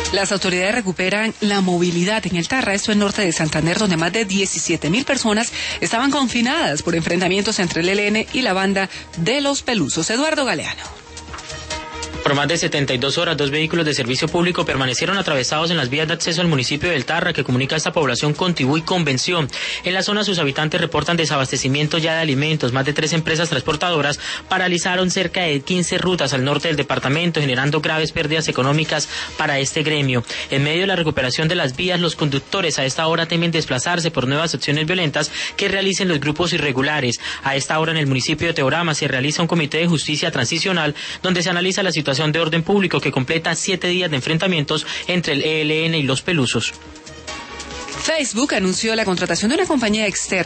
Las autoridades recuperan la movilidad en el Tarra, esto en norte de Santander, donde más de 17.000 personas estaban confinadas por enfrentamientos entre el ELN y la banda de Los Pelusos. Eduardo Galeano. Por más de 72 horas, 2 vehículos de servicio público permanecieron atravesados en las vías de acceso al municipio del Tarra, que comunica a esta población con Tibú y Convención. En la zona, sus habitantes reportan desabastecimiento ya de alimentos. Más de 3 empresas transportadoras paralizaron cerca de 15 rutas al norte del departamento, generando graves pérdidas económicas para este gremio. En medio de la recuperación de las vías, los conductores a esta hora temen desplazarse por nuevas acciones violentas que realicen los grupos irregulares. A esta hora, en el municipio de Teorama se realiza un comité de justicia transicional donde se analiza la situación de orden público que completa 7 días de enfrentamientos entre el ELN y Los Pelusos. Facebook anunció la contratación de una compañía externa